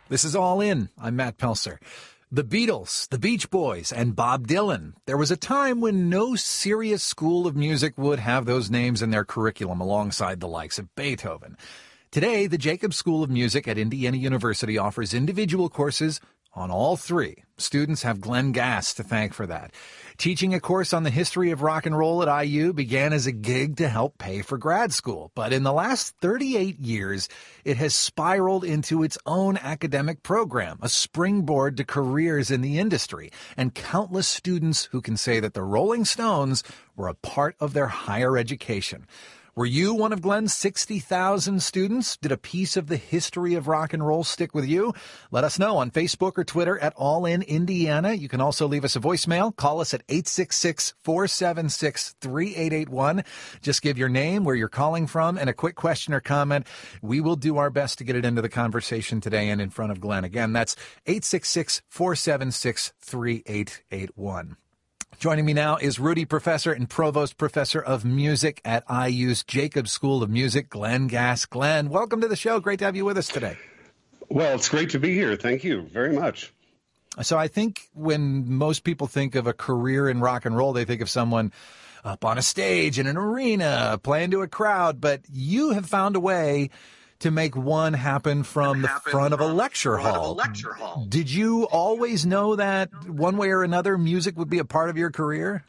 This is All In. I'm Matt Pelser. The Beatles, the Beach Boys, and Bob Dylan. There was a time when no serious school of music would have those names in their curriculum alongside the likes of Beethoven. Today, the Jacobs School of Music at Indiana University offers individual courses on all three. Students have Glenn Gass to thank for that. Teaching a course on the history of rock and roll at IU began as a gig to help pay for grad school. But in the last 38 years, it has spiraled into its own academic program, a springboard to careers in the industry, and countless students who can say that the Rolling Stones were a part of their higher education. Were you one of Glenn's 60,000 students? Did a piece of the history of rock and roll stick with you? Let us know on Facebook or Twitter at All In Indiana. You can also leave us a voicemail. Call us at 866-476-3881. Just give your name, where you're calling from, and a quick question or comment. We will do our best to get it into the conversation today and in front of Glenn. Again, that's 866-476-3881. Joining me now is Rudy Professor and Provost Professor of Music at IU's Jacobs School of Music, Glenn Gass. Glenn, welcome to the show. Great to have you with us today. Well, it's great to be here. Thank you very much. So I think when most people think of a career in rock and roll, they think of someone up on a stage in an arena playing to a crowd. But you have found a way to make one happen from the front of a lecture hall. Did you always know that one way or another music would be a part of your career?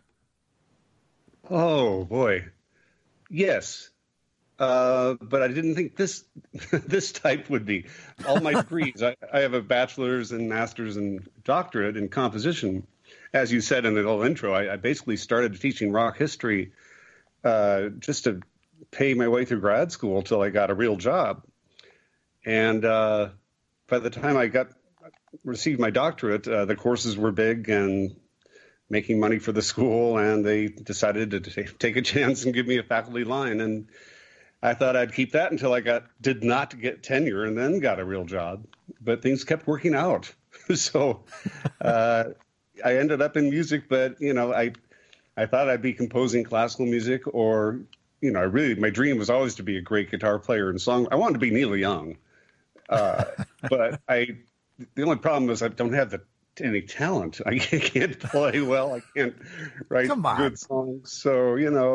Oh, boy. Yes. But I didn't think this type would be. All my degrees, I have a bachelor's and master's and doctorate in composition. As you said in the little intro, I basically started teaching rock history just to pay my way through grad school until I got a real job. And by the time I received my doctorate, the courses were big and making money for the school, and they decided to take a chance and give me a faculty line. And I thought I'd keep that until I did not get tenure and then got a real job. But things kept working out. So I ended up in music, but, I thought I'd be composing classical music or my dream was always to be a great guitar player and song. I wanted to be Neil Young, but the only problem is I don't have any talent. I can't play well. I can't write good songs. So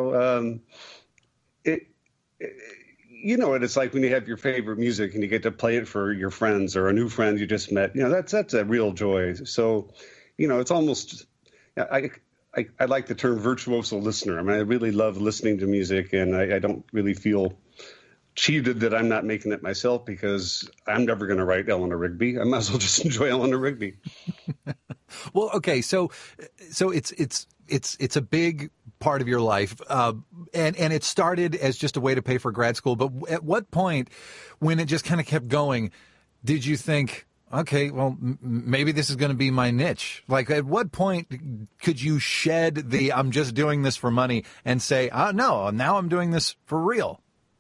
it's like when you have your favorite music and you get to play it for your friends or a new friend you just met. That's a real joy. So it's almost I like the term virtuoso listener. I mean, I really love listening to music, and I don't really feel cheated that I'm not making it myself because I'm never going to write Eleanor Rigby. I might as well just enjoy Eleanor Rigby. Well, okay, so it's a big part of your life, and it started as just a way to pay for grad school. But at what point, when it just kind of kept going, did you think, okay, well, maybe this is going to be my niche? Like, at what point could you shed the I'm just doing this for money and say, no, now I'm doing this for real?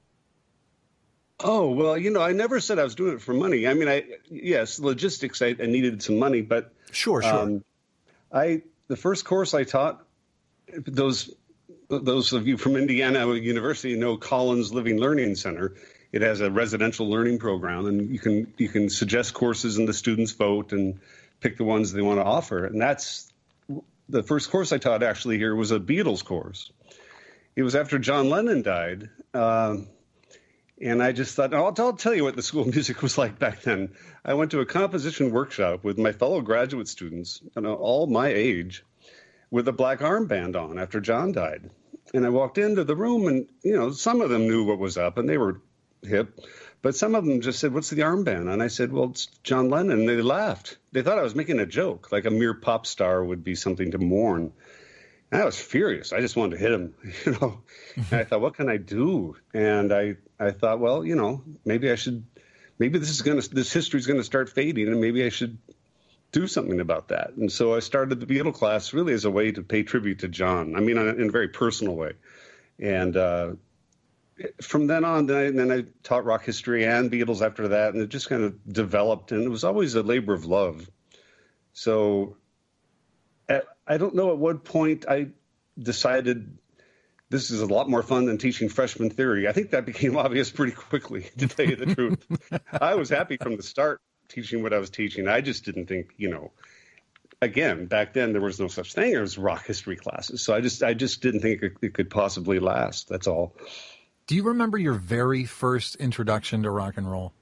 Oh, well, I never said I was doing it for money. I mean, yes, logistics, I needed some money, but Sure. The first course I taught, those of you from Indiana University know Collins Living Learning Center. It has a residential learning program, and you can suggest courses and the students vote and pick the ones they want to offer. And that's the first course I taught actually here was a Beatles course. It was after John Lennon died. And I just thought, I'll tell you what the School of Music was like back then. I went to a composition workshop with my fellow graduate students, all my age, with a black armband on after John died. And I walked into the room and, some of them knew what was up and they were hip, but some of them just said, "What's the armband?" And I said, "Well, it's John Lennon." And they laughed. They thought I was making a joke, like a mere pop star would be something to mourn. And I was furious. I just wanted to hit him, And I thought, what can I do? And I thought, well, maybe this history is going to start fading, and maybe I should do something about that. And so I started the Beatle class really as a way to pay tribute to John. I mean, in a very personal way. And from then on, then I taught rock history and Beatles after that, and it just kind of developed, and it was always a labor of love. So I don't know at what point I decided this is a lot more fun than teaching freshman theory. I think that became obvious pretty quickly, to tell you the truth. I was happy from the start teaching what I was teaching. I just didn't think, again, back then there was no such thing as rock history classes. So I just didn't think it could possibly last. That's all. Do you remember your very first introduction to rock and roll?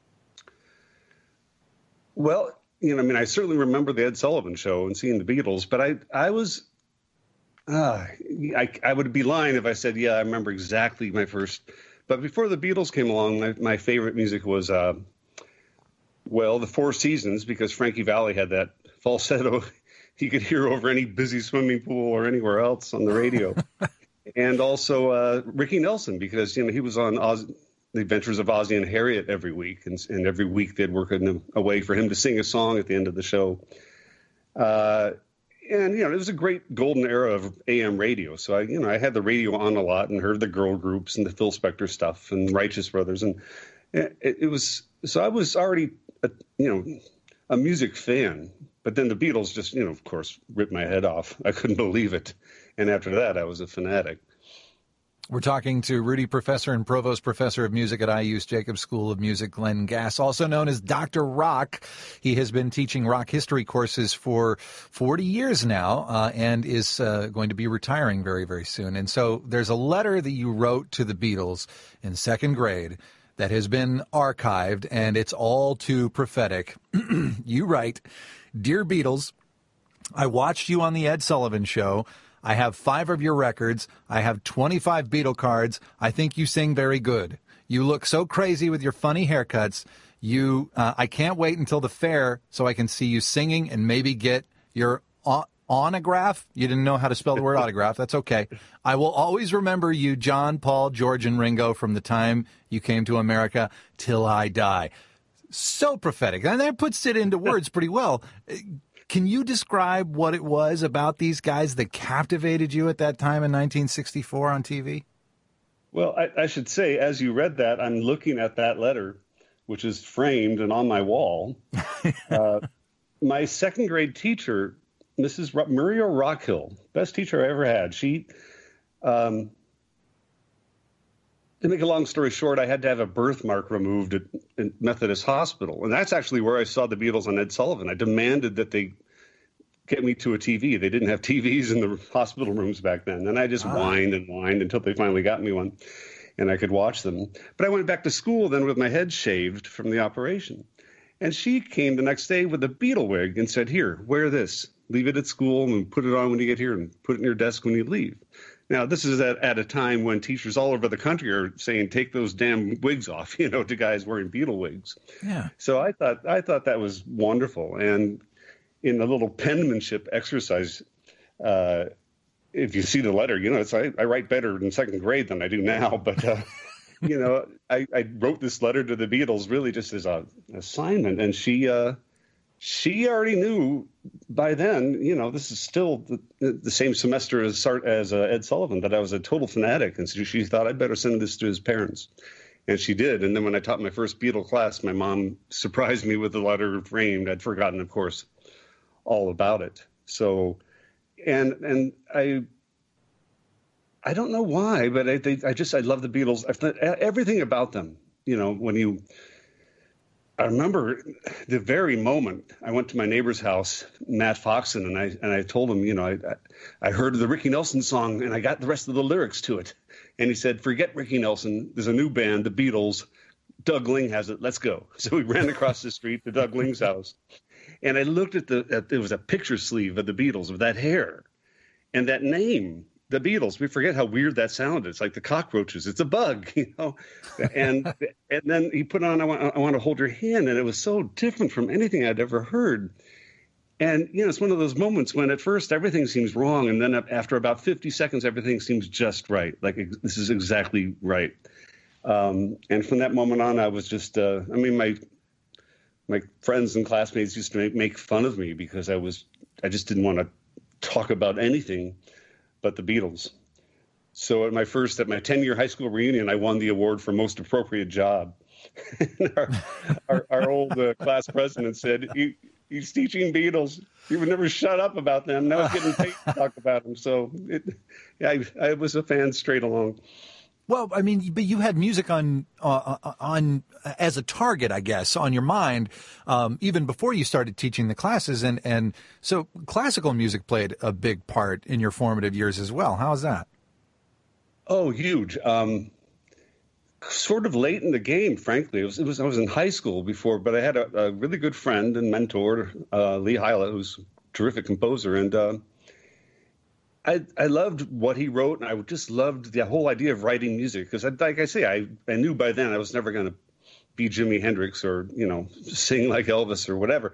Well, I certainly remember the Ed Sullivan Show and seeing the Beatles, but I would be lying if I said, yeah, I remember exactly my first. But before the Beatles came along, my favorite music was, the Four Seasons, because Frankie Valli had that falsetto you could hear over any busy swimming pool or anywhere else on the radio. And also Ricky Nelson, because, he was on The Adventures of Ozzie and Harriet every week. And every week they'd work a way for him to sing a song at the end of the show. And, it was a great golden era of AM radio. So, I had the radio on a lot and heard the girl groups and the Phil Spector stuff and Righteous Brothers. And so I was already, a music fan. But then the Beatles just, of course, ripped my head off. I couldn't believe it. And after that, I was a fanatic. We're talking to Rudy Professor and Provost Professor of Music at IU's Jacobs School of Music, Glenn Gass, also known as Dr. Rock. He has been teaching rock history courses for 40 years now and is going to be retiring very, very soon. And so there's a letter that you wrote to the Beatles in second grade that has been archived, and it's all too prophetic. You write, "Dear Beatles, I watched you on the Ed Sullivan Show. I have 5 of your records. I have 25 Beatle cards. I think you sing very good. You look so crazy with your funny haircuts. I can't wait until the fair so I can see you singing and maybe get your autograph." You didn't know how to spell the word autograph. That's okay. "I will always remember you, John, Paul, George, and Ringo, from the time you came to America till I die." So prophetic. And that puts it into words pretty well. Can you describe what it was about these guys that captivated you at that time in 1964 on TV? Well, I should say, as you read that, I'm looking at that letter, which is framed and on my wall. My second grade teacher, Mrs. Muriel Rockhill, best teacher I ever had. She, to make a long story short, I had to have a birthmark removed at Methodist Hospital. And that's actually where I saw the Beatles on Ed Sullivan. I demanded that they get me to a TV. They didn't have TVs in the hospital rooms back then. And I just whined and whined until they finally got me one and I could watch them. But I went back to school then with my head shaved from the operation. And she came the next day with a Beatle wig and said, "Here, wear this. Leave it at school and put it on when you get here and put it in your desk when you leave." Now, this is at a time when teachers all over the country are saying, "Take those damn wigs off," to guys wearing Beatle wigs. Yeah. So I thought that was wonderful. And in the little penmanship exercise, if you see the letter, I write better in second grade than I do now. But, I wrote this letter to the Beatles really just as an assignment. And she already knew by then, this is still the same semester as Ed Sullivan, that I was a total fanatic. And so she thought I'd better send this to his parents. And she did. And then when I taught my first Beatle class, my mom surprised me with the letter framed. I'd forgotten, of course, all about it. So, and I don't know why, but I love the Beatles. Everything about them, I remember the very moment I went to my neighbor's house, Matt Foxon, and I told him, I heard the Ricky Nelson song and I got the rest of the lyrics to it. And he said, "Forget Ricky Nelson. There's a new band, the Beatles. Doug Ling has it. Let's go." So we ran across the street to Doug Ling's house. And I looked at it was a picture sleeve of the Beatles with that hair and that name, the Beatles. We forget how weird that sounded. It's like the cockroaches. It's a bug, And then he put on, I want to hold your hand. And it was so different from anything I'd ever heard. And, it's one of those moments when at first everything seems wrong. And then after about 50 seconds, everything seems just right. Like, this is exactly right. And from that moment on, I was just, my friends and classmates used to make fun of me because I just didn't want to talk about anything but the Beatles. So at my 10-year high school reunion, I won the award for most appropriate job. our old class president said, he's teaching Beatles. He would never shut up about them. Now he's getting paid to talk about them. So I was a fan straight along. Well, I mean, but you had music on as a target, I guess, on your mind, even before you started teaching the classes, and so classical music played a big part in your formative years as well. How is that? Oh, huge. Sort of late in the game, frankly. I was in high school before, but I had a really good friend and mentor, Lee Hyla, who's a terrific composer, and I loved what he wrote, and I just loved the whole idea of writing music. Because, like I say, I knew by then I was never going to be Jimi Hendrix or, sing like Elvis or whatever.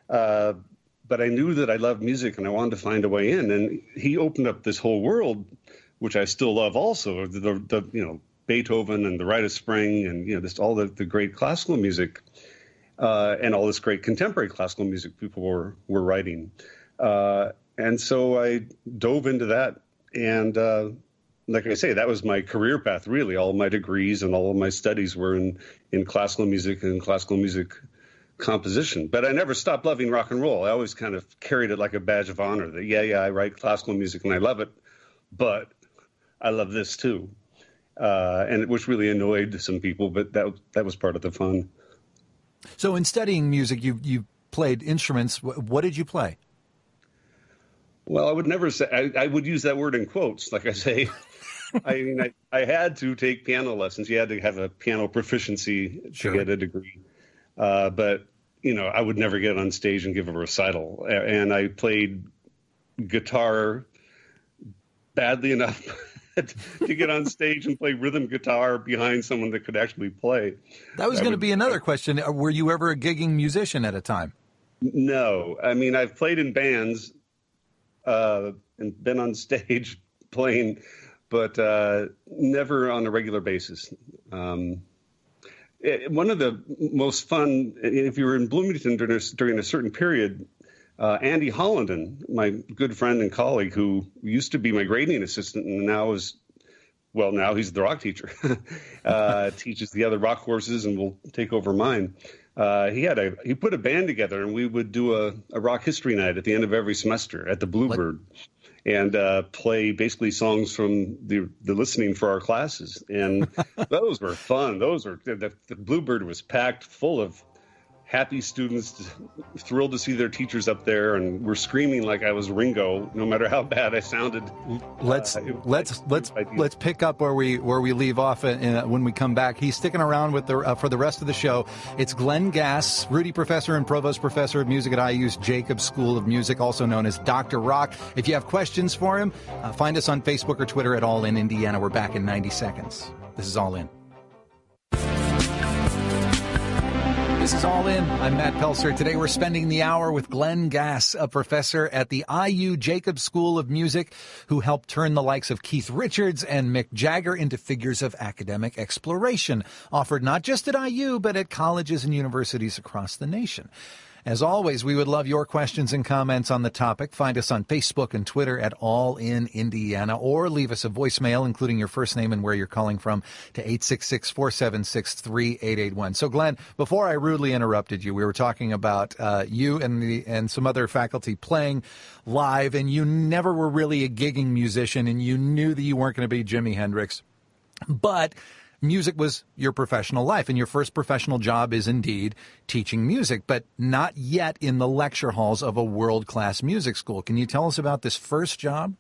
But I knew that I loved music, and I wanted to find a way in. And he opened up this whole world, which I still love also, the Beethoven and the Rite of Spring and, just all the great classical music and all this great contemporary classical music people were writing. And so I dove into that. And like I say, that was my career path, really. All of my degrees and all of my studies were in classical music and classical music composition. But I never stopped loving rock and roll. I always kind of carried it like a badge of honor that, I write classical music and I love it, but I love this too. And which really annoyed some people, but that was part of the fun. So in studying music, you played instruments. What did you play? Well, I would never say, I would use that word in quotes, like I say. I mean, I had to take piano lessons. You had to have a piano proficiency to get a degree. But, I would never get on stage and give a recital. And I played guitar badly enough to get on stage and play rhythm guitar behind someone that could actually play. That was going to be another question. Were you ever a gigging musician at a time? No. I mean, I've played in bands and been on stage playing, but never on a regular basis. One of the most fun, if you were in Bloomington during a certain period, Andy Hollenden, my good friend and colleague who used to be my grading assistant and now he's the rock teacher, teaches the other rock courses and will take over mine. He put a band together and we would do a rock history night at the end of every semester at the Bluebird and play basically songs from the listening for our classes. And those were fun. The Bluebird was packed full of happy students, thrilled to see their teachers up there, and were screaming like I was Ringo, no matter how bad I sounded. Let's pick up where we leave off when we come back. He's sticking around with for the rest of the show. It's Glenn Gass, Rudy Professor and Provost Professor of Music at IU's Jacobs School of Music, also known as Dr. Rock. If you have questions for him, find us on Facebook or Twitter at All In Indiana. We're back in 90 seconds. This is All In. This is All In. I'm Matt Pelser. Today we're spending the hour with Glenn Gass, a professor at the IU Jacobs School of Music, who helped turn the likes of Keith Richards and Mick Jagger into figures of academic exploration, offered not just at IU, but at colleges and universities across the nation. As always, we would love your questions and comments on the topic. Find us on Facebook and Twitter at All In Indiana, or leave us a voicemail, including your first name and where you're calling from, to 866-476-3881. So, Glenn, before I rudely interrupted you, we were talking about you and some other faculty playing live, and you never were really a gigging musician, and you knew that you weren't going to be Jimi Hendrix. But music was your professional life, and your first professional job is indeed teaching music, but not yet in the lecture halls of a world-class music school. Can you tell us about this first job?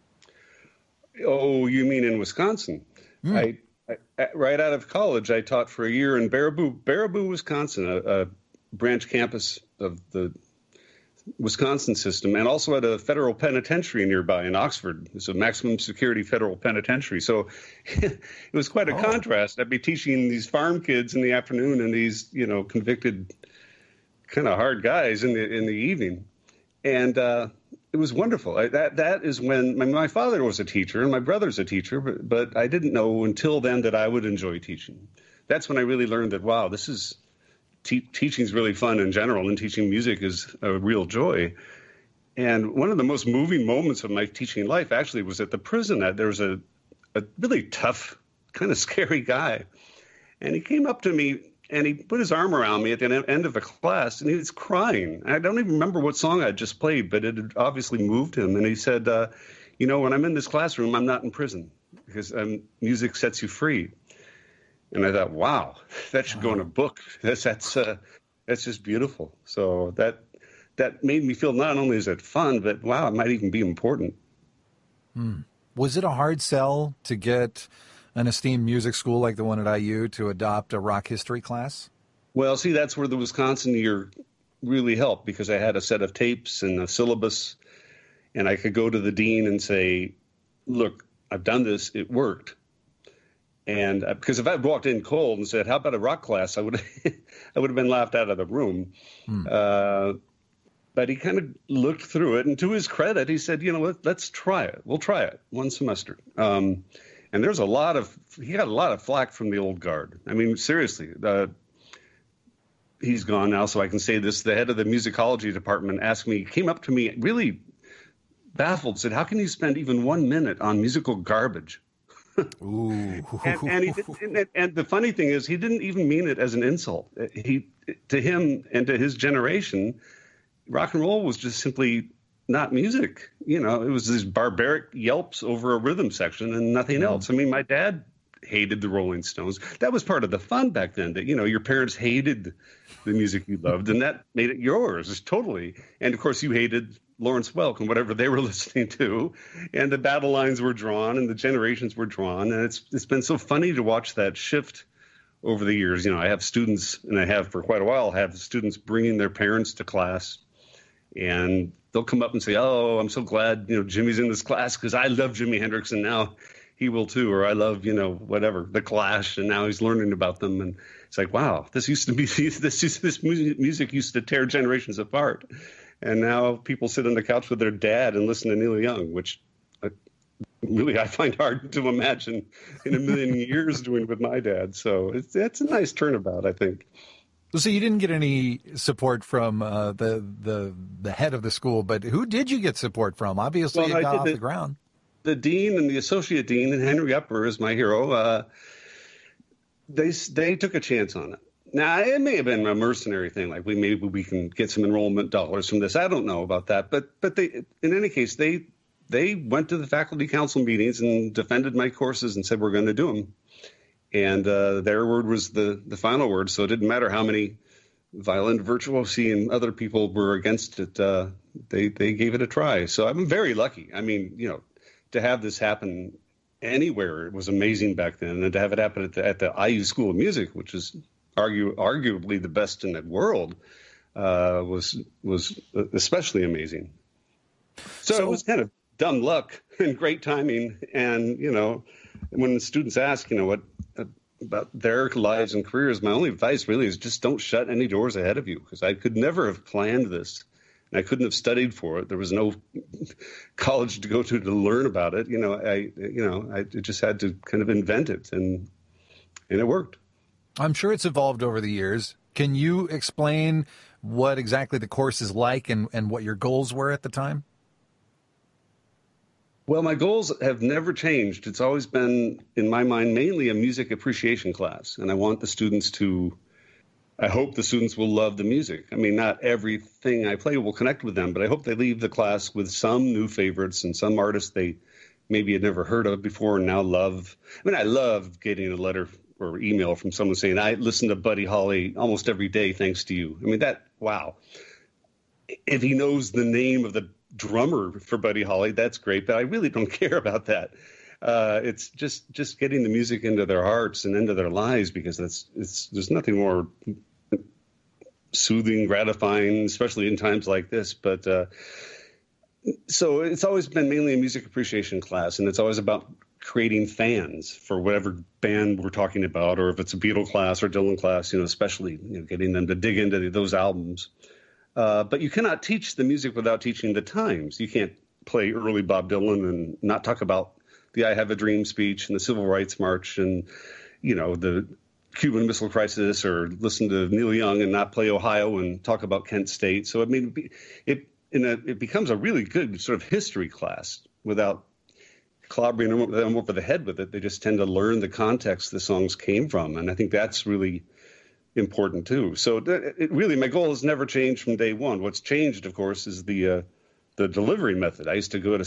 Oh, you mean in Wisconsin? I right out of college, I taught for a year in Baraboo, Wisconsin, a branch campus of the Wisconsin system, and also at a federal penitentiary nearby in Oxford. It's a maximum security federal penitentiary. So it was quite a contrast. I'd be teaching these farm kids in the afternoon and these, convicted kind of hard guys in the evening. And it was wonderful. That is when my father was a teacher and my brother's a teacher, but I didn't know until then that I would enjoy teaching. That's when I really learned that, wow, this is teaching is really fun in general, and teaching music is a real joy. And one of the most moving moments of my teaching life actually was at the prison. There was a really tough, kind of scary guy. And he came up to me and he put his arm around me at the end of a class, and he was crying. I don't even remember what song I just played, but it had obviously moved him. And he said, when I'm in this classroom, I'm not in prison. because music sets you free. And I thought, wow, that should go in a book. That's just beautiful. So that made me feel not only is it fun, but wow, it might even be important. Was it a hard sell to get an esteemed music school like the one at IU to adopt a rock history class? Well, see, that's where the Wisconsin year really helped, because I had a set of tapes and a syllabus, and I could go to the dean and say, look, I've done this. It worked. And because if I had walked in cold and said, how about a rock class, I would have been laughed out of the room. But he kind of looked through it, and to his credit, he said, let's try it. We'll try it one semester. And he got a lot of flack from the old guard. I mean, seriously, he's gone now, so I can say this. The head of the musicology department came up to me really baffled, said, how can you spend even 1 minute on musical garbage? Ooh. and the funny thing is, he didn't even mean it as an insult. To him and to his generation, rock and roll was just simply not music. It was these barbaric yelps over a rhythm section and nothing else. I mean, my dad hated the Rolling Stones. That was part of the fun back then, that, your parents hated the music you loved, and that made it yours, totally. And of course, you hated Lawrence Welk and whatever they were listening to, and the battle lines were drawn and the generations were drawn. And it's been so funny to watch that shift over the years. I have students, and I have for quite a while, have students bringing their parents to class, and they'll come up and say, oh, I'm so glad, Jimmy's in this class because I love Jimi Hendrix and now he will too. Or I love, whatever, The Clash, and now he's learning about them. And it's like, wow, this music used to tear generations apart. And now people sit on the couch with their dad and listen to Neil Young, which really I find hard to imagine in a million years doing with my dad. So it's a nice turnabout, I think. So you didn't get any support from the head of the school, but who did you get support from? Obviously, it got off the ground. The dean and the associate dean, and Henry Upper is my hero. They took a chance on it. Now, it may have been a mercenary thing, like maybe we can get some enrollment dollars from this. I don't know about that, but they, in any case, they went to the faculty council meetings and defended my courses and said we're going to do them. And their word was the final word, so it didn't matter how many violin virtuosi and other people were against it. They gave it a try. So I'm very lucky. I mean, to have this happen anywhere, it was amazing back then, and to have it happen at the IU School of Music, which is arguably the best in the world, was especially amazing. So it was kind of dumb luck and great timing. And, when the students ask, what about their lives and careers, my only advice really is just don't shut any doors ahead of you, because I could never have planned this. And I couldn't have studied for it. There was no college to go to learn about it. I just had to kind of invent it, and it worked. I'm sure it's evolved over the years. Can you explain what exactly the course is like and what your goals were at the time? Well, my goals have never changed. It's always been, in my mind, mainly a music appreciation class. And I hope the students will love the music. I mean, not everything I play will connect with them, but I hope they leave the class with some new favorites and some artists they maybe had never heard of before and now love. I mean, I love getting a letter or email from someone saying, I listen to Buddy Holly almost every day thanks to you. I mean, wow. If he knows the name of the drummer for Buddy Holly, that's great, but I really don't care about that. It's just getting the music into their hearts and into their lives, because there's nothing more soothing, gratifying, especially in times like this. But so it's always been mainly a music appreciation class, and it's always about creating fans for whatever band we're talking about, or if it's a Beatle class or Dylan class, especially getting them to dig into those albums. But you cannot teach the music without teaching the times. You can't play early Bob Dylan and not talk about the I Have a Dream speech and the Civil Rights March and, the Cuban Missile Crisis, or listen to Neil Young and not play Ohio and talk about Kent State. So, I mean, it becomes a really good sort of history class without clobbering them over the head with it. They just tend to learn the context the songs came from. And I think that's really important too. So my goal has never changed from day one. What's changed, of course, is the delivery method. I used to go to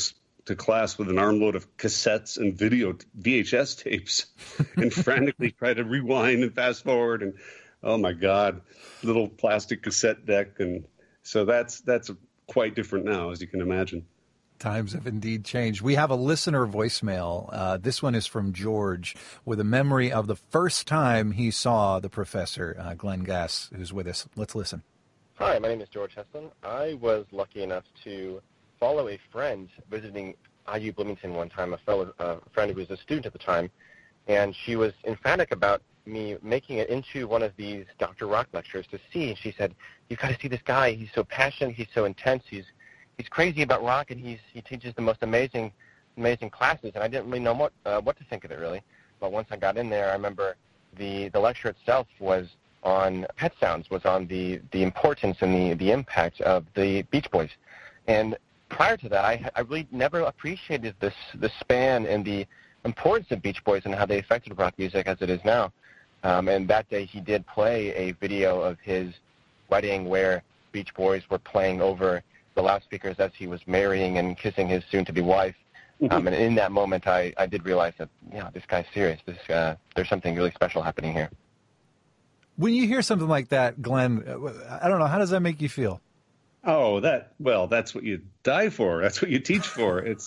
to class with an armload of cassettes and VHS tapes and frantically try to rewind and fast forward. And oh my God, little plastic cassette deck. And so that's quite different now, as you can imagine. Times have indeed changed. We have a listener voicemail. This one is from George with a memory of the first time he saw the professor, Glenn Gass, who's with us. Let's listen. Hi, my name is George Heston. I was lucky enough to follow a friend visiting IU Bloomington one time, a friend who was a student at the time, and she was emphatic about me making it into one of these Dr. Rock lectures to see. She said, "You've got to see this guy. He's so passionate. He's so intense. He's crazy about rock, and he teaches the most amazing classes." And I didn't really know what to think of it, really. But once I got in there, I remember the lecture itself was on Pet Sounds, was on the importance and the impact of the Beach Boys. And prior to that, I really never appreciated the span and the importance of Beach Boys and how they affected rock music as it is now. And that day he did play a video of his wedding where Beach Boys were playing over the loudspeakers as he was marrying and kissing his soon-to-be wife. And in that moment, I did realize that, this guy's serious. There's something really special happening here. When you hear something like that, Glenn, I don't know, how does that make you feel? Oh, that's what you die for. That's what you teach for. It's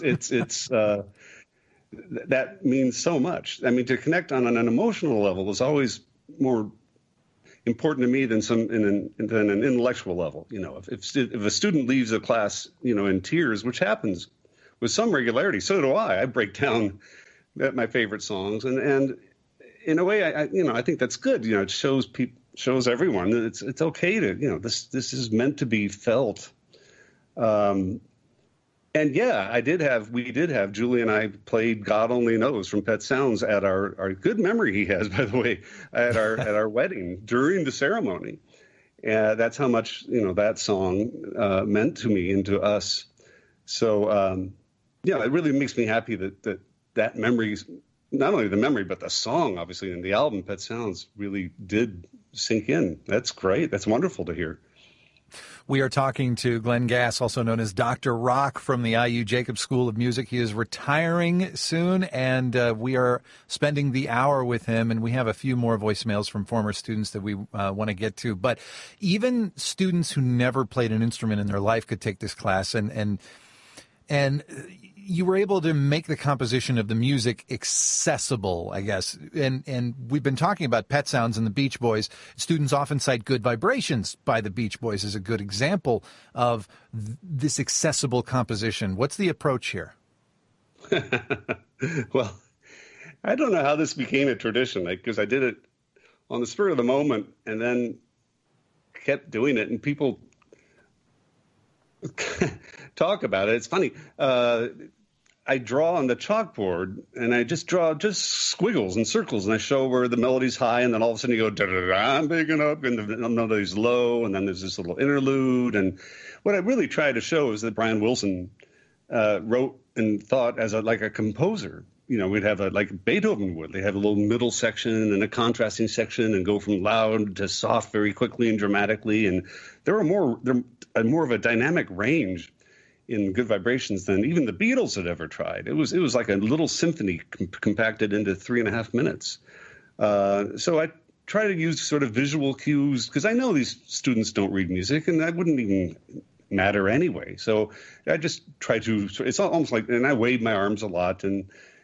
that means so much. I mean, to connect on an emotional level is always more important to me than an intellectual level. If a student leaves a class, in tears, which happens with some regularity, so do I. I break down my favorite songs, and in a way, I think that's good. It shows everyone that it's okay to, this is meant to be felt. And yeah, we did have, Julie and I played God Only Knows from Pet Sounds at our good memory he has, by the way, at our wedding during the ceremony. And that's how much, that song meant to me and to us. So, it really makes me happy that memory, not only the memory, but the song, obviously, and the album, Pet Sounds, really did sink in. That's great. That's wonderful to hear. We are talking to Glenn Gass, also known as Dr. Rock from the IU Jacobs School of Music. He is retiring soon, and we are spending the hour with him, and we have a few more voicemails from former students that we want to get to. But even students who never played an instrument in their life could take this class, and you were able to make the composition of the music accessible, I guess. And we've been talking about Pet Sounds and the Beach Boys. Students often cite Good Vibrations by the Beach Boys as a good example of this accessible composition. What's the approach here? Well, I don't know how this became a tradition, because I did it on the spur of the moment and then kept doing it, and people talk about it. It's funny. I draw on the chalkboard, and I just draw squiggles and circles, and I show where the melody's high, and then all of a sudden you go, da-da-da, I'm picking up, and the melody's low, and then there's this little interlude. And what I really try to show is that Brian Wilson wrote and thought as like a composer. We'd have like Beethoven would. They have a little middle section and a contrasting section and go from loud to soft very quickly and dramatically. And they're more of a dynamic range in Good Vibrations than even the Beatles had ever tried. It was like a little symphony compacted into 3.5 minutes. So I try to use sort of visual cues, because I know these students don't read music, and that wouldn't even matter anyway. So I just try to, it's almost like, and I wave my arms a lot, and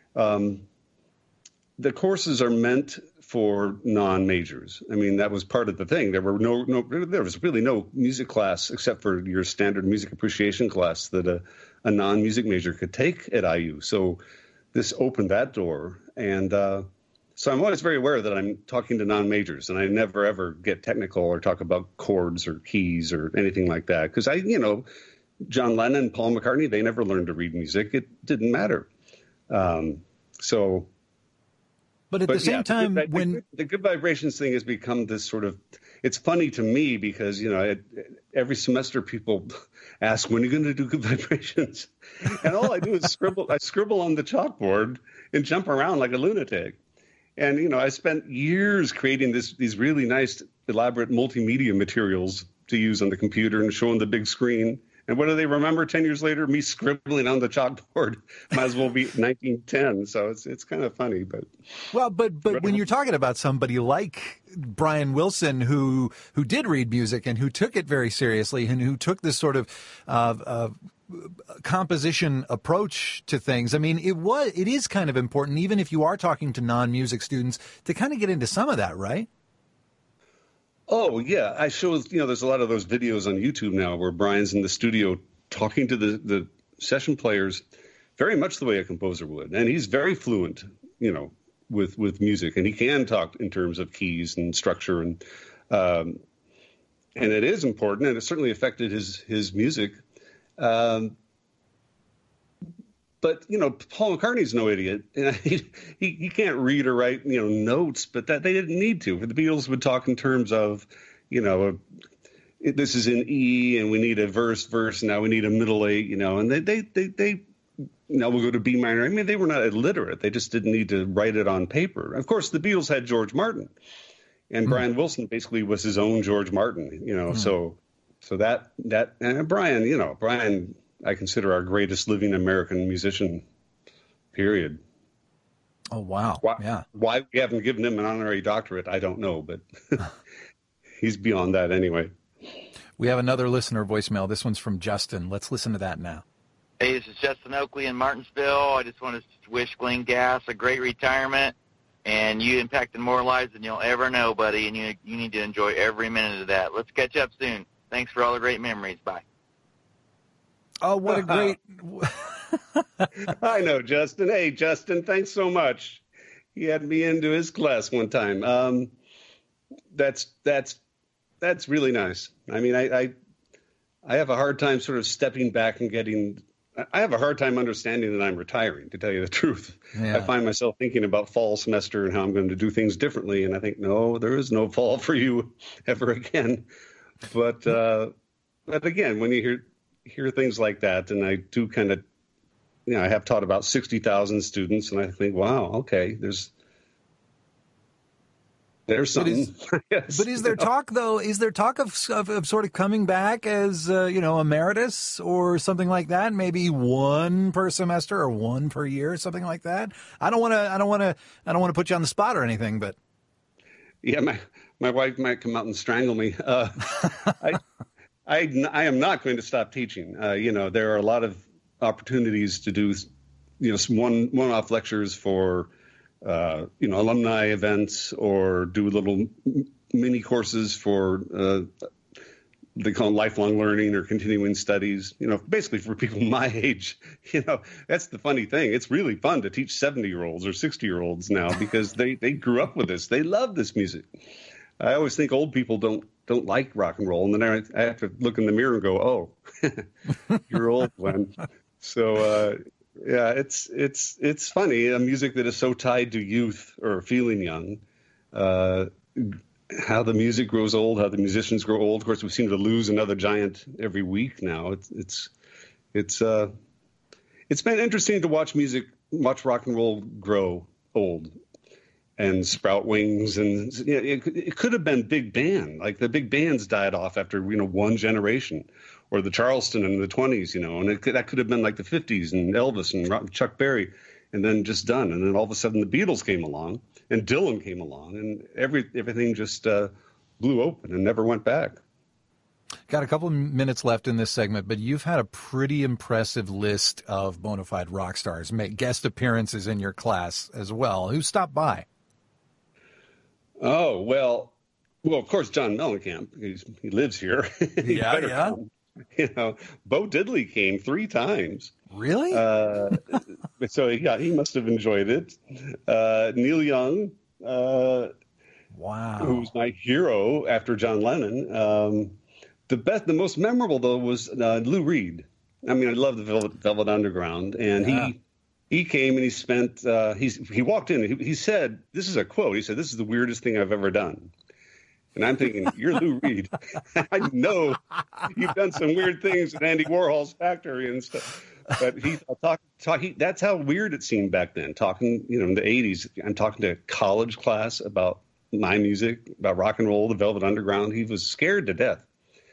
the courses are meant for non-majors. I mean, that was part of the thing. There was really no music class except for your standard music appreciation class that a non-music major could take at IU. So this opened that door. And so I'm always very aware that I'm talking to non-majors, and I never, ever get technical or talk about chords or keys or anything like that. Because John Lennon, Paul McCartney, they never learned to read music. It didn't matter. But at the same time, when the Good Vibrations thing has become this sort of, it's funny to me because, every semester people ask, when are you going to do Good Vibrations? And all I do is scribble on the chalkboard and jump around like a lunatic. And, I spent years creating these really nice, elaborate multimedia materials to use on the computer and show on the big screen. And what do they remember 10 years later? Me scribbling on the chalkboard. Might as well be 1910. So it's kind of funny, but when you're talking about somebody like Brian Wilson, who did read music and who took it very seriously and who took this sort of composition approach to things, I mean, it is kind of important, even if you are talking to non-music students, to kind of get into some of that, right? Oh, yeah. I show, there's a lot of those videos on YouTube now where Brian's in the studio talking to the session players very much the way a composer would. And he's very fluent, with music. And he can talk in terms of keys and structure. And it is important. And it certainly affected his music. But, Paul McCartney's no idiot. He can't read or write, notes, but that they didn't need to. The Beatles would talk in terms of, this is in E and we need a verse, now we need a middle eight, and they we'll go to B minor. I mean, they were not illiterate. They just didn't need to write it on paper. Of course, the Beatles had George Martin, and Brian Wilson basically was his own George Martin, so that and Brian, I consider our greatest living American musician, period. Oh, wow. Yeah. Why we haven't given him an honorary doctorate, I don't know, but he's beyond that anyway. We have another listener voicemail. This one's from Justin. Let's listen to that now. Hey, this is Justin Oakley in Martinsville. I just want to wish Glenn Gass a great retirement, and you impacted more lives than you'll ever know, buddy, and you need to enjoy every minute of that. Let's catch up soon. Thanks for all the great memories. Bye. Oh, what a great... I know, Justin. Hey, Justin, thanks so much. He had me into his class one time. That's really nice. I mean, I have a hard time sort of stepping back and I have a hard time understanding that I'm retiring, to tell you the truth. Yeah. I find myself thinking about fall semester and how I'm going to do things differently, and I think, no, there is no fall for you ever again. But again, when you hear things like that, and I do kind of, I have taught about 60,000 students, and I think, wow, okay, there's something. But is there talk, though? Is there talk of sort of coming back as emeritus or something like that? Maybe one per semester or one per year, something like that. I don't want to put you on the spot or anything, but yeah, my wife might come out and strangle me. I am not going to stop teaching. There are a lot of opportunities to do, one-off lectures for, alumni events, or do little mini courses for, they call them lifelong learning or continuing studies, basically for people my age. That's the funny thing. It's really fun to teach 70-year-olds or 60-year-olds now because they grew up with this. They love this music. I always think old people don't like rock and roll, and then I have to look in the mirror and go, "Oh, you're old, Glenn." So yeah, it's funny. A music that is so tied to youth or feeling young, how the music grows old, how the musicians grow old. Of course, we seem to lose another giant every week now. It's been interesting to watch rock and roll grow old and sprout wings, and it could have been big band. Like the big bands died off after one generation, or the Charleston in the 20s, and that could have been like the 50s and Elvis and Chuck Berry, and then just done. And then all of a sudden the Beatles came along and Dylan came along, and everything just blew open and never went back. Got a couple of minutes left in this segment, but you've had a pretty impressive list of bona fide rock stars, make guest appearances in your class as well. Who stopped by? Oh, well, of course, John Mellencamp. He lives here. Yeah. Come. Bo Diddley came 3 times. Really? So yeah, he must have enjoyed it. Neil Young. Wow. Who was my hero after John Lennon. The most memorable though was Lou Reed. I mean, I love the Velvet Underground, and he came and he spent. He walked in. He said, "This is a quote." He said, "This is the weirdest thing I've ever done." And I'm thinking, you're Lou Reed. I know you've done some weird things at Andy Warhol's factory and stuff. But that's how weird it seemed back then. Talking, in the 80s, I'm talking to a college class about my music, about rock and roll, the Velvet Underground. He was scared to death.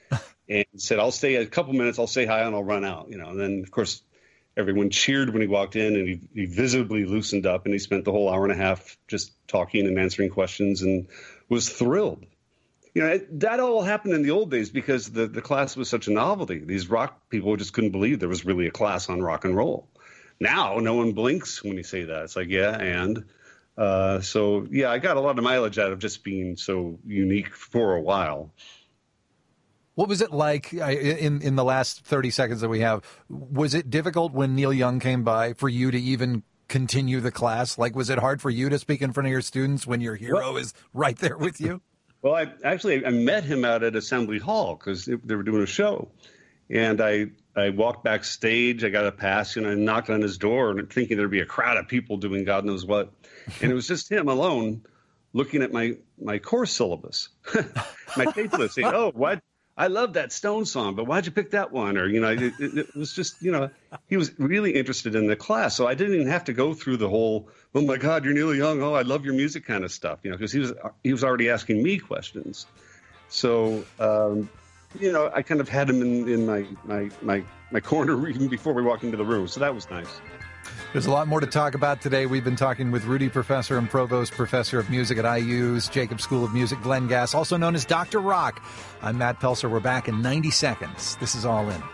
and said, I'll stay a couple minutes, I'll say hi, and I'll run out. And then, of course, everyone cheered when he walked in, and he visibly loosened up, and he spent the whole hour and a half just talking and answering questions and was thrilled. That all happened in the old days because the class was such a novelty. These rock people just couldn't believe there was really a class on rock and roll. Now, no one blinks when you say that. It's like, yeah, and so, I got a lot of mileage out of just being so unique for a while. What was it like in the last 30 seconds that we have? Was it difficult when Neil Young came by for you to even continue the class? Like, was it hard for you to speak in front of your students when your hero is right there with you? Well, I met him out at Assembly Hall because they were doing a show. And I walked backstage. I got a pass, and I knocked on his door and thinking there'd be a crowd of people doing God knows what. And it was just him alone looking at my course syllabus, my tape list, saying, oh, what? I love that Stone song, but why'd you pick that one? Or, it was just, he was really interested in the class. So I didn't even have to go through the whole, oh, my God, you're Neil Young. Oh, I love your music kind of stuff, because he was already asking me questions. So, I kind of had him in my corner even before we walked into the room. So that was nice. There's a lot more to talk about today. We've been talking with Rudy Professor and Provost Professor of Music at IU's Jacobs School of Music, Glenn Gass, also known as Dr. Rock. I'm Matt Pelser. We're back in 90 seconds. This is All In.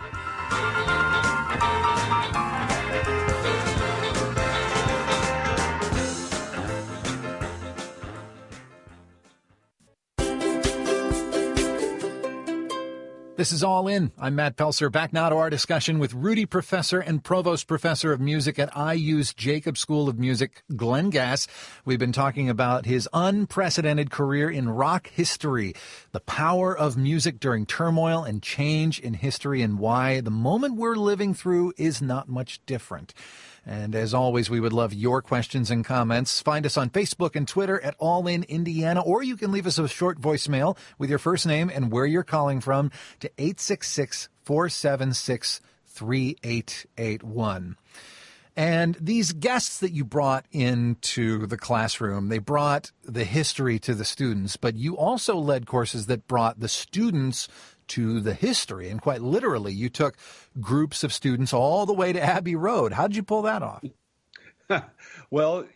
This is All In. I'm Matt Pelser. Back now to our discussion with Rudy Professor and Provost Professor of Music at IU's Jacobs School of Music, Glenn Gass. We've been talking about his unprecedented career in rock history, the power of music during turmoil and change in history, and why the moment we're living through is not much different. And as always, we would love your questions and comments. Find us on Facebook and Twitter at All In Indiana, or you can leave us a short voicemail with your first name and where you're calling from to 866-476-3881. And these guests that you brought into the classroom, they brought the history to the students, but you also led courses that brought the students to the history. And quite literally, you took groups of students all the way to Abbey Road. How did you pull that off? Well,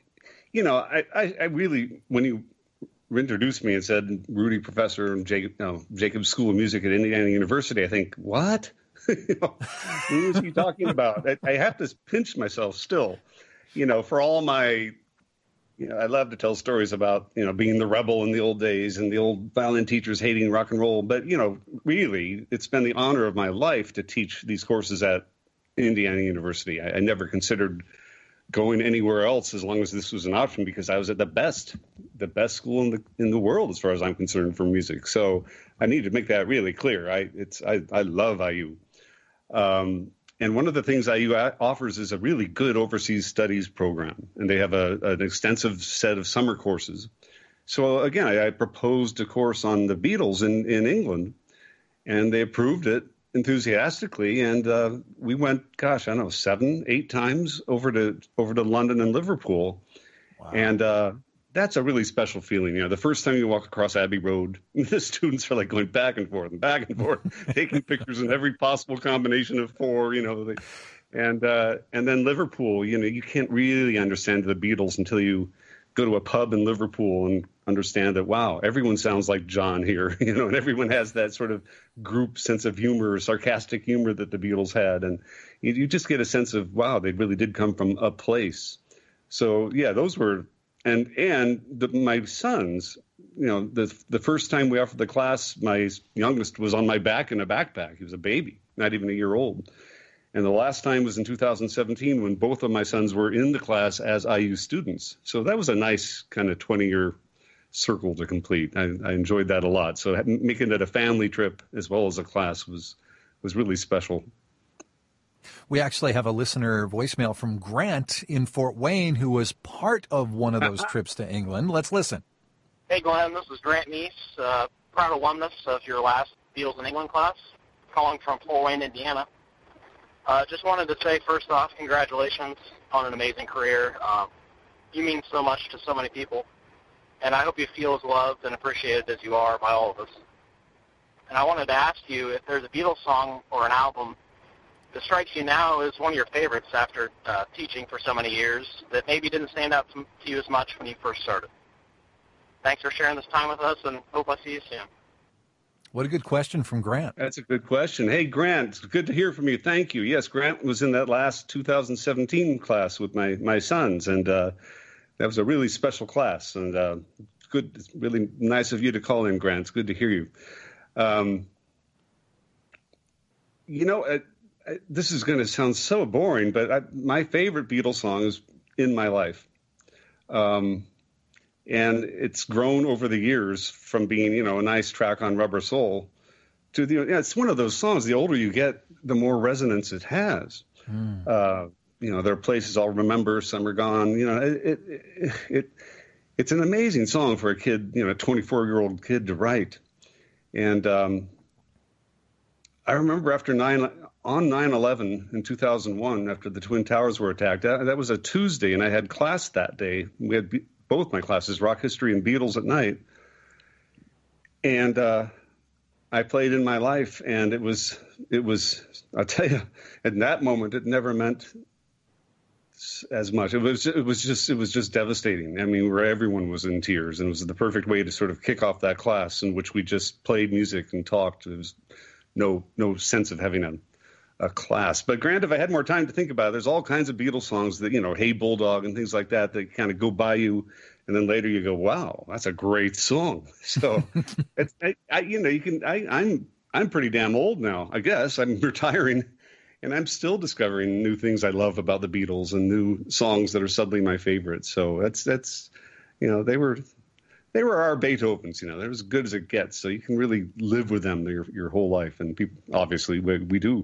I really, when you introduced me and said Rudy Professor and Jacobs School of Music at Indiana University, I think, what? Who is he talking about? I have to pinch myself still, for all my, I love to tell stories about, being the rebel in the old days and the old violin teachers hating rock and roll. But, really, it's been the honor of my life to teach these courses at Indiana University. I never considered going anywhere else as long as this was an option because I was at the best school in the world as far as I'm concerned for music. So I need to make that really clear. I love IU. And one of the things IU offers is a really good overseas studies program, and they have an extensive set of summer courses. So again, I proposed a course on the Beatles in England, and they approved it enthusiastically. And we went, 7, 8 times over to London and Liverpool. Wow. And that's a really special feeling. The first time you walk across Abbey Road, the students are like going back and forth, taking pictures in every possible combination of 4, and then Liverpool, you can't really understand the Beatles until you go to a pub in Liverpool and understand that, wow, everyone sounds like John here, and everyone has that sort of group sense of humor, sarcastic humor that the Beatles had. And you just get a sense of, wow, they really did come from a place. So, yeah, those were... And my sons, the first time we offered the class, my youngest was on my back in a backpack. He was a baby, not even a year old. And the last time was in 2017 when both of my sons were in the class as IU students. So that was a nice kind of 20-year circle to complete. I enjoyed that a lot. So making it a family trip as well as a class was really special. We actually have a listener voicemail from Grant in Fort Wayne who was part of one of those trips to England. Let's listen. Hey, Glenn, this is Grant Neese, proud alumnus of your last Beatles in England class, calling from Fort Wayne, Indiana. Just wanted to say, first off, congratulations on an amazing career. You mean so much to so many people, and I hope you feel as loved and appreciated as you are by all of us. And I wanted to ask you if there's a Beatles song or an album that strikes you now as one of your favorites after teaching for so many years that maybe didn't stand out to you as much when you first started. Thanks for sharing this time with us, and hope I see you soon. What a good question from Grant. That's a good question. Hey, Grant, it's good to hear from you. Thank you. Yes, Grant was in that last 2017 class with my sons, and that was a really special class. And good, it's really nice of you to call in, Grant. It's good to hear you. This is going to sound so boring, but my favorite Beatles song is "In My Life." And it's grown over the years from being, a nice track on Rubber Soul to it's one of those songs. The older you get, the more resonance it has. There are places I'll remember, some are gone. It's an amazing song for a kid, a 24-year-old kid to write. And I remember on 9/11 in 2001, after the Twin Towers were attacked, that was a Tuesday, and I had class that day. We had both my classes, rock history and Beatles at night. And I played "In My Life," and it was, I'll tell you, at that moment, it never meant as much. It was just devastating. I mean, where everyone was in tears, and it was the perfect way to sort of kick off that class in which we just played music and talked. There was no sense of having a class. But Grant, if I had more time to think about it, there's all kinds of Beatles songs that, "Hey Bulldog" and things like that kind of go by you, and then later you go, "Wow, that's a great song." So I'm pretty damn old now. I guess I'm retiring, and I'm still discovering new things I love about the Beatles and new songs that are suddenly my favorites. So that's they were our Beethovens. They're as good as it gets. So you can really live with them your whole life, and people, obviously we do.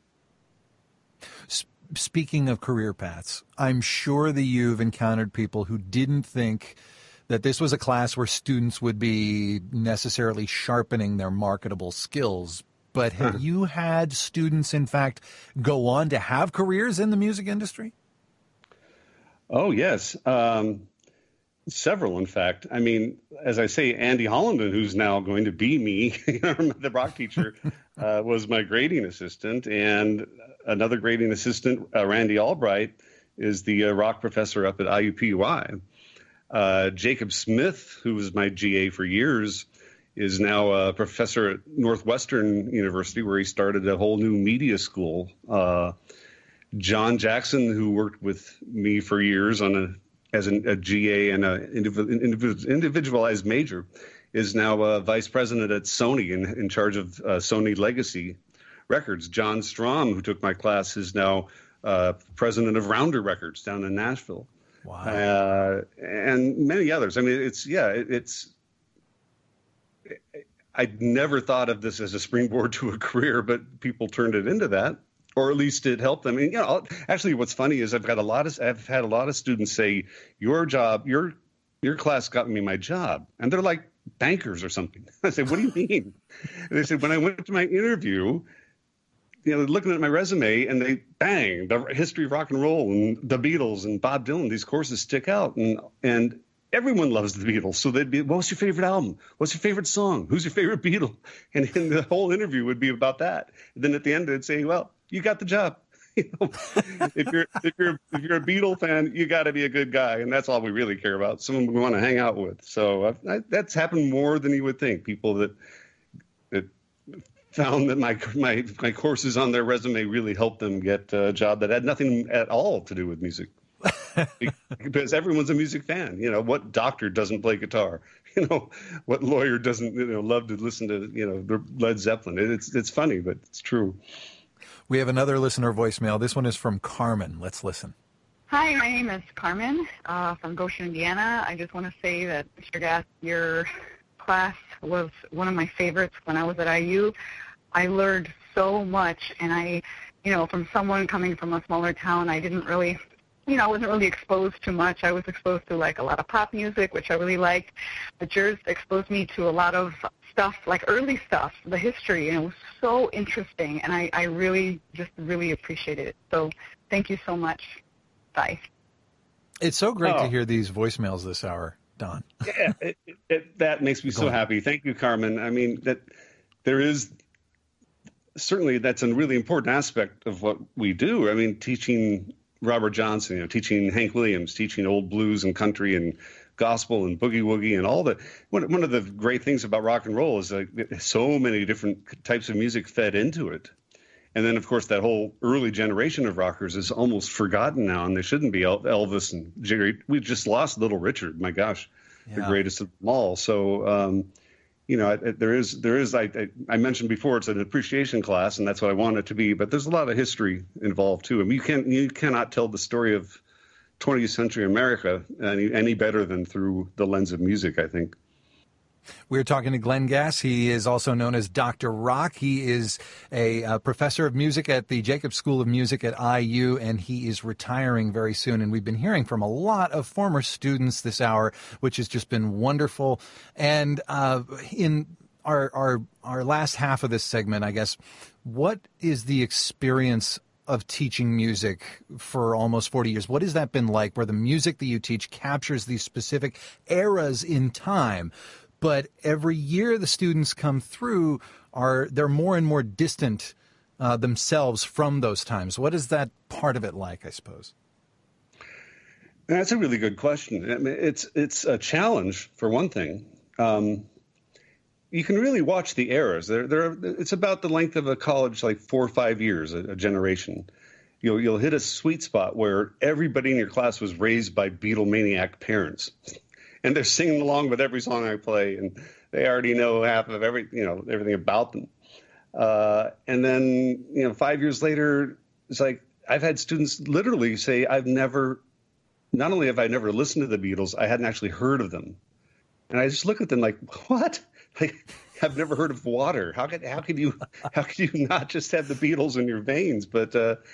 Speaking of career paths, I'm sure that you've encountered people who didn't think that this was a class where students would be necessarily sharpening their marketable skills. But have you had students, in fact, go on to have careers in the music industry? Oh, yes. Several, in fact. I mean, as I say, Andy Hollenden, who's now going to be me, the rock teacher, was my grading assistant. And another grading assistant, Randy Albright, is the rock professor up at IUPUI. Jacob Smith, who was my GA for years, is now a professor at Northwestern University, where he started a whole new media school. John Jackson, who worked with me for years as a GA and an individualized major, is now a vice president at Sony in charge of Sony Legacy Records. John Strom, who took my class, is now president of Rounder Records down in Nashville. Wow. And many others. I mean, I never thought of this as a springboard to a career, but people turned it into that, or at least it helped them. And actually, what's funny is I've had a lot of students say, "Your job, your class got me my job," and they're like bankers or something. I say, "What do you mean?" And they said, "When I went to my interview, looking at my resume, and the history of rock and roll and the Beatles and Bob Dylan, these courses stick out, and everyone loves the Beatles. So they'd be, what's your favorite album? What's your favorite song? Who's your favorite Beatle?" And the whole interview would be about that. And then at the end, they'd say, "Well, you got the job." If you're a Beatle fan, you got to be a good guy, and that's all we really care about. Someone we want to hang out with. So that's happened more than you would think. People that found that my courses on their resume really helped them get a job that had nothing at all to do with music. Because everyone's a music fan. What doctor doesn't play guitar? What lawyer doesn't love to listen to Led Zeppelin? It's funny, but it's true. We have another listener voicemail. This one is from Carmen. Let's listen. Hi, my name is Carmen from Goshen, Indiana. I just want to say that, Mr. Gass, your class was one of my favorites when I was at IU. I learned so much, and from someone coming from a smaller town, I didn't really, I wasn't really exposed to much. I was exposed to a lot of pop music, which I really liked, but yours exposed me to a lot of stuff, like early stuff, the history, and it was so interesting, and I really appreciated it. So thank you so much. Bye. It's so great to hear these voicemails this hour, Don. Yeah, that makes me so happy. Thank you, Carmen. I mean, there is certainly, that's a really important aspect of what we do. I mean, teaching Robert Johnson, teaching Hank Williams, teaching old blues and country and gospel and boogie woogie and all that. One of the great things about rock and roll is so many different types of music fed into it. And then, of course, that whole early generation of rockers is almost forgotten now, and they shouldn't be. Elvis and Jerry. We just lost Little Richard. My gosh, the greatest of them all. So, there is. I mentioned before, it's an appreciation class, and that's what I want it to be. But there's a lot of history involved too. I mean, you cannot tell the story of 20th century America any better than through the lens of music, I think. We're talking to Glenn Gass. He is also known as Dr. Rock. He is a professor of music at the Jacobs School of Music at IU, and he is retiring very soon. And we've been hearing from a lot of former students this hour, which has just been wonderful. And in our last half of this segment, I guess, what is the experience of teaching music for almost 40 years? What has that been like, where the music that you teach captures these specific eras in time? But every year the students come through, they're more and more distant themselves from those times. What is that part of it like, I suppose? That's a really good question. I mean, it's a challenge, for one thing. You can really watch the eras. It's about the length of a college, like 4 or 5 years, a generation. You'll hit a sweet spot where everybody in your class was raised by Beatlemaniac parents. And they're singing along with every song I play, and they already know half of everything about them. And then, 5 years later, it's like I've had students literally say, not only have I never listened to the Beatles, I hadn't actually heard of them. And I just look at them like, what? I've never heard of Water. How could you not just have the Beatles in your veins? But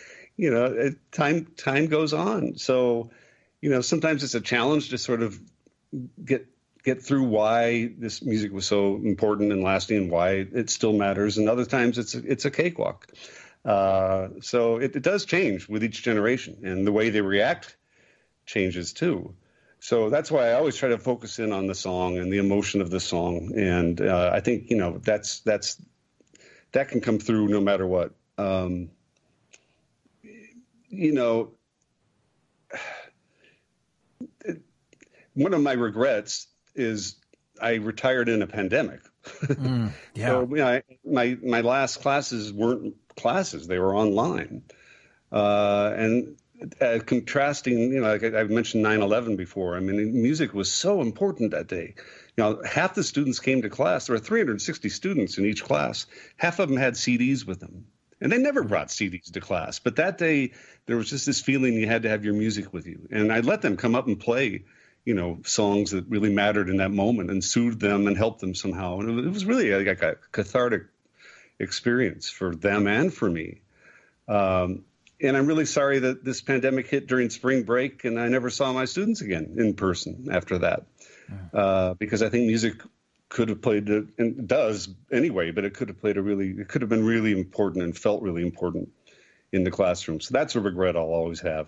time goes on. So, sometimes it's a challenge to sort of get through why this music was so important and lasting and why it still matters. And other times it's a cakewalk. So it does change with each generation, and the way they react changes too. So that's why I always try to focus in on the song and the emotion of the song. And I think, that can come through no matter what. One of my regrets is I retired in a pandemic. So my last classes weren't classes; they were online. And contrasting, like I mentioned 9/11 before. I mean, music was so important that day. Half the students came to class. There were 360 students in each class. Half of them had CDs with them, and they never brought CDs to class. But that day, there was just this feeling you had to have your music with you, and I let them come up and play songs that really mattered in that moment and soothed them and helped them somehow. And it was really like a cathartic experience for them and for me. And I'm really sorry that this pandemic hit during spring break and I never saw my students again in person after that. Because I think music could have played, and does anyway, but it could have been really important and felt really important in the classroom. So that's a regret I'll always have.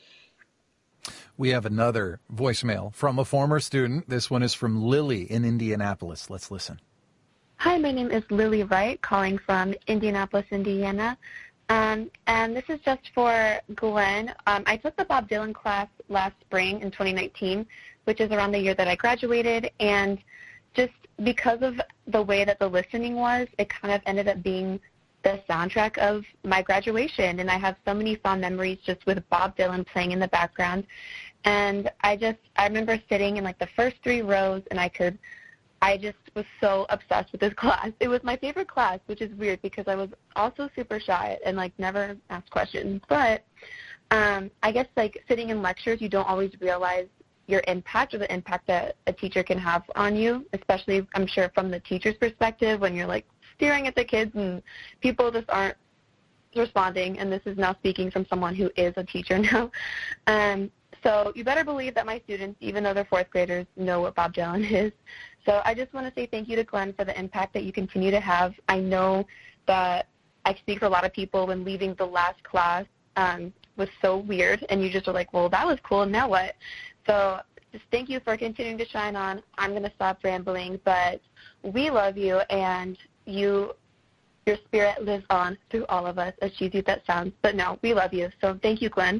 We have another voicemail from a former student. This one is from Lily in Indianapolis. Let's listen. Hi, my name is Lily Wright, calling from Indianapolis, Indiana. And this is just for Glenn. I took the Bob Dylan class last spring in 2019, which is around the year that I graduated. And just because of the way that the listening was, it kind of ended up being the soundtrack of my graduation. And I have so many fond memories just with Bob Dylan playing in the background. And I remember sitting in like the first 3 rows, and I just was so obsessed with this class. It was my favorite class, which is weird because I was also super shy and like never asked questions. But I guess like sitting in lectures, you don't always realize your impact or the impact that a teacher can have on you, especially I'm sure from the teacher's perspective when you're like staring at the kids and people just aren't responding. And this is now speaking from someone who is a teacher now. So you better believe that my students, even though they're 4th graders, know what Bob Dylan is. So I just want to say thank you to Glenn for the impact that you continue to have. I know that I speak for a lot of people when leaving the last class was so weird, and you just were like, well, that was cool, and now what? So just thank you for continuing to shine on. I'm going to stop rambling, but we love you, and your spirit lives on through all of us, as cheesy as that sounds. But no, we love you. So thank you, Glenn.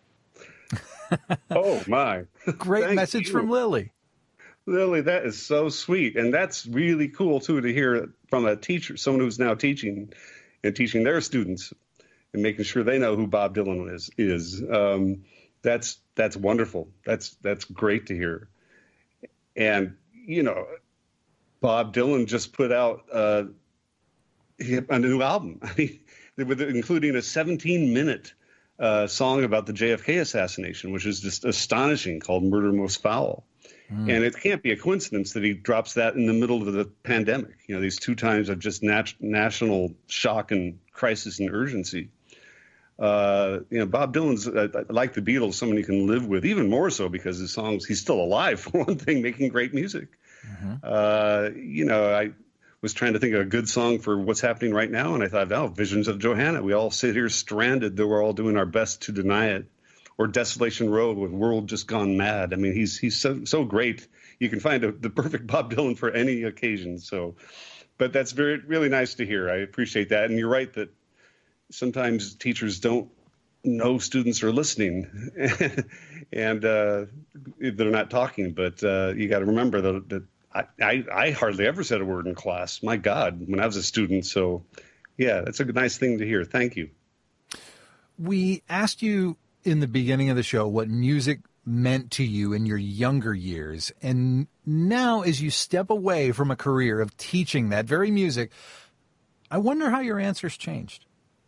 Oh, my. Great message from Lily. Lily, that is so sweet. And that's really cool, too, to hear from a teacher, someone who's now teaching and teaching their students and making sure they know who Bob Dylan is. That's wonderful. That's great to hear. And, you know, Bob Dylan just put out a new album, including a 17-minute song about the JFK assassination, which is just astonishing, called Murder Most Foul. And it can't be a coincidence that he drops that in the middle of the pandemic. You know, these 2 times of just national shock and crisis and urgency. You know, Bob Dylan's like the Beatles, someone you can live with, even more so because his songs, he's still alive, for one thing, making great music. You know, I was trying to think of a good song for what's happening right now, and I thought, oh, Visions of Johanna. We all sit here stranded, though we're all doing our best to deny it. Or Desolation Road with World Just Gone Mad. I mean, he's so great. You can find the perfect Bob Dylan for any occasion. So, but that's really nice to hear. I appreciate that. And you're right that sometimes teachers don't know students are listening and they're not talking. But you got to remember that I hardly ever said a word in class. My God, when I was a student. So, yeah, that's a nice thing to hear. Thank you. We asked you in the beginning of the show what music meant to you in your younger years. And now, as you step away from a career of teaching that very music, I wonder how your answer's changed.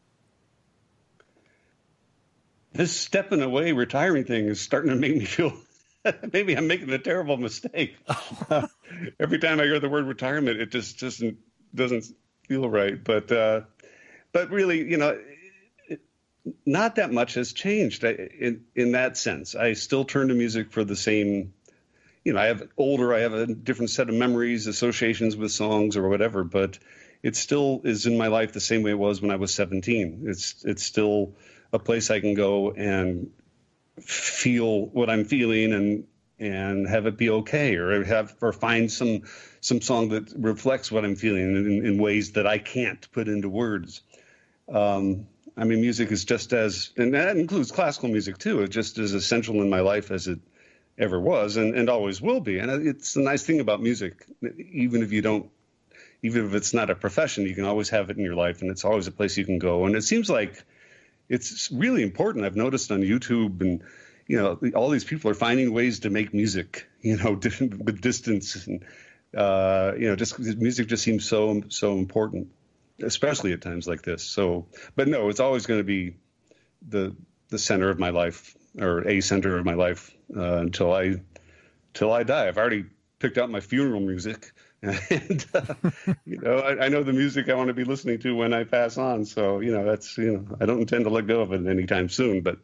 This stepping away, retiring thing is starting to make me feel maybe I'm making a terrible mistake. Every time I hear the word retirement, it just doesn't feel right. But really, you know, not that much has changed in that sense. I still turn to music for the same, you know, I have a different set of memories, associations with songs or whatever, but it still is in my life the same way it was when I was 17. It's still a place I can go and feel what I'm feeling and have it be okay, or find some song that reflects what I'm feeling in ways that I can't put into words. I mean, music is just and that includes classical music too, it's just as essential in my life as it ever was and always will be. And it's the nice thing about music, even if it's not a profession, you can always have it in your life, and it's always a place you can go. And it seems like it's really important. I've noticed on YouTube, and you know, all these people are finding ways to make music, you know, with distance, and you know, just music just seems so important, especially at times like this. So, but no, it's always going to be the center of my life, or a center of my life, until I die. I've already picked out my funeral music, and you know, I know the music I want to be listening to when I pass on. So, you know, that's, you know, I don't intend to let go of it anytime soon. But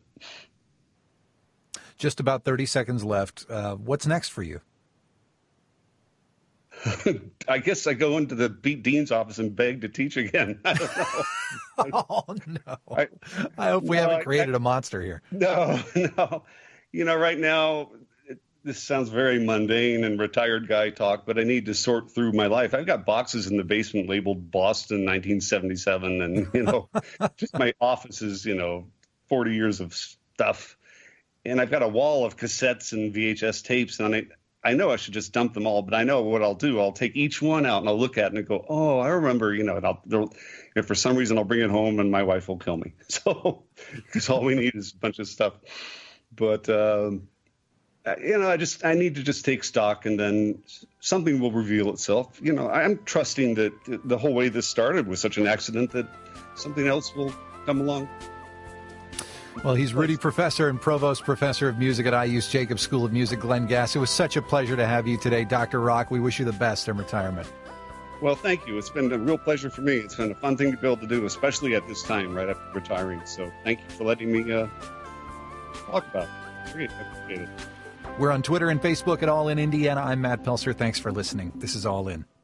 just about 30 seconds left. What's next for you? I guess I go into the Pete Dean's office and beg to teach again. I don't know. Oh, no. I hope we haven't created a monster here. No. You know, right now, this sounds very mundane and retired guy talk, but I need to sort through my life. I've got boxes in the basement labeled Boston 1977, and, you know, just my office is, you know, 40 years of stuff. And I've got a wall of cassettes and VHS tapes, and I know I should just dump them all, but I know what I'll do. I'll take each one out and I'll look at it and go, oh, I remember, you know, and if for some reason I'll bring it home and my wife will kill me. So, because all we need is a bunch of stuff. But, you know, I need to just take stock, and then something will reveal itself. You know, I'm trusting that the whole way this started was such an accident that something else will come along. Well, he's Rudy Professor and Provost Professor of Music at IU's Jacobs School of Music, Glenn Gass. It was such a pleasure to have you today, Dr. Rock. We wish you the best in retirement. Well, thank you. It's been a real pleasure for me. It's been a fun thing to be able to do, especially at this time, right after retiring. So thank you for letting me talk about it. Great. I appreciate it. We're on Twitter and Facebook at All In Indiana. I'm Matt Pelser. Thanks for listening. This is All In.